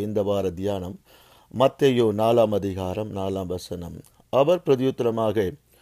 இந்த வார தியானம் மத்தேயு 4 அதிகாரம் 4 வசனம். அவர் பிரதியுத்தரமாக,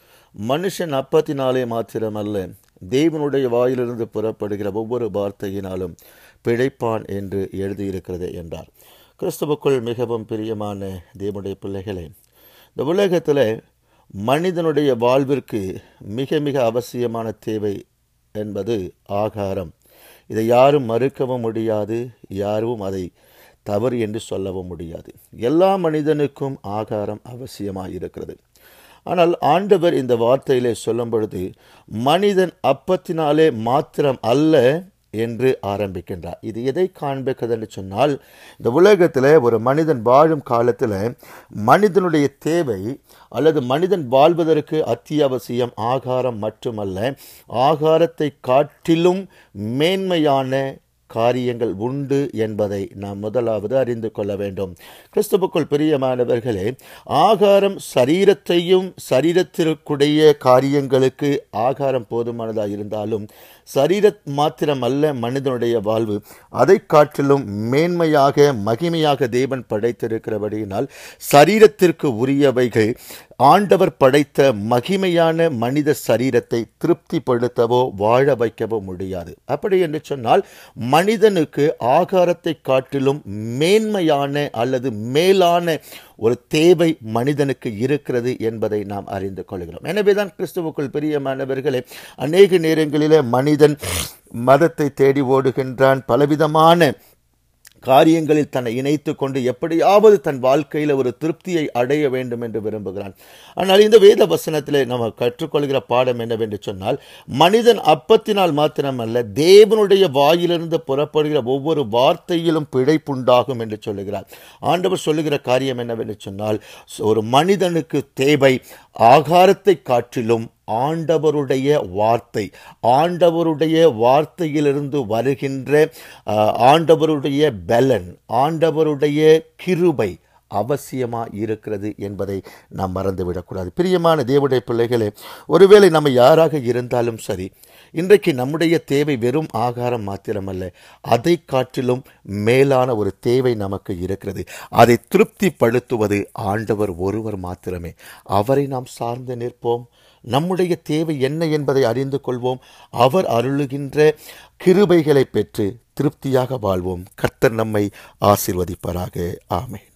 மனுஷன் அப்பத்தினாலே மாத்திரமல்ல, தேவனுடைய வாயிலிருந்து புறப்படுகிற ஒவ்வொரு வார்த்தையினாலும் பிழைப்பான் என்று எழுதியிருக்கிறது என்றார். கிறிஸ்துவுக்குள் மிகவும் பிரியமான தேவனுடைய பிள்ளைகளே, இந்த உலகத்தில் மனிதனுடைய வாழ்விற்கு மிக மிக அவசியமான தேவை என்பது ஆகாரம். இதை யாரும் மறுக்கவும் முடியாது, யாரும் அதை தவறு என்று சொல்லவும் முடியாது. எல்லா மனிதனுக்கும் ஆகாரம் அவசியமாக இருக்கிறது. ஆனால் ஆண்டவர் இந்த வார்த்தையிலே சொல்லும் பொழுது, மனிதன் அப்பத்தினாலே மாத்திரம் அல்ல என்று ஆரம்பிக்கின்றார். இது எதை காண்பிக்கிறது என்று சொன்னால், இந்த உலகத்தில் ஒரு மனிதன் வாழும் காலத்தில் மனிதனுடைய தேவை அல்லது மனிதன் வாழ்வதற்கு அத்தியாவசியம் ஆகாரம் மட்டுமல்ல, ஆகாரத்தை காட்டிலும் மேன்மையான காரியங்கள் உண்டு என்பதை நாம் முதலாவது அறிந்து கொள்ள வேண்டும். கிறிஸ்துவுக்குள் பிரியமானவர்களே, ஆகாரம் சரீரத்தையும் சரீரத்திற்குடைய காரியங்களுக்கு ஆகாரம் போதுமானதாக இருந்தாலும், சரீரம் மாத்திரமல்ல மனிதனுடைய வாழ்வு, அதை காட்டிலும் மேன்மையாக மகிமையாக தேவன் படைத்திருக்கிறபடியினால் சரீரத்திற்கு உரியவைகள் ஆண்டவர் படைத்த மகிமையான மனித சரீரத்தை திருப்திப்படுத்தவோ வாழ வைக்கவோ முடியாது. அப்படி என்று சொன்னால், மனிதனுக்கு ஆகாரத்தை காட்டிலும் மேன்மையான அல்லது மேலான ஒரு தேவை மனிதனுக்கு இருக்கிறது என்பதை நாம் அறிந்து கொள்கிறோம். எனவேதான் கிறிஸ்துவுக்குள் பிரியமானவர்களே, அநேக நேரங்களிலே மனிதன் மதத்தை தேடி ஓடுகின்றான். பலவிதமான காரியங்களில் தன்னை இணைத்து கொண்டு எப்படியாவது தன் வாழ்க்கையில் ஒரு திருப்தியை அடைய வேண்டும் என்று விரும்புகிறான். ஆனால் இந்த வேத வசனத்திலே நம்ம கற்றுக்கொள்கிற பாடம் என்னவென்று சொன்னால், மனிதன் அப்பத்தினால் மாத்திரமல்ல, தேவனுடைய வாயிலிருந்து புறப்படுகிற ஒவ்வொரு வார்த்தையிலும் பிழைப்புண்டாகும் என்று சொல்லுகிறார். ஆண்டவர் சொல்லுகிற காரியம் என்னவென்று சொன்னால், ஒரு மனிதனுக்கு தேவை ஆகாரத்தை காட்டிலும் ஆண்டவருடைய வார்த்தை, ஆண்டவருடைய வார்த்தையிலிருந்து வருகின்ற ஆண்டவருடைய பலன், ஆண்டவருடைய கிருபை அவசியமாக இருக்கிறது என்பதை நாம் மறந்துவிடக்கூடாது. பிரியமான தேவனுடைய பிள்ளைகளே, ஒருவேளை நம்ம யாராக இருந்தாலும் சரி, இன்றைக்கு நம்முடைய தேவை வெறும் ஆகாரம் மாத்திரமல்ல, அதை காட்டிலும் மேலான ஒரு தேவை நமக்கு இருக்கிறது. அதை திருப்திப்படுத்துவது ஆண்டவர் ஒருவர் மாத்திரமே. அவரை நாம் சார்ந்து நிற்போம். நம்முடைய தேவை என்ன என்பதை அறிந்து கொள்வோம். அவர் அருளுகின்ற கிருபைகளை பெற்று திருப்தியாக வாழ்வோம். கர்த்தர் நம்மை ஆசீர்வதிப்பாராக. ஆமென்.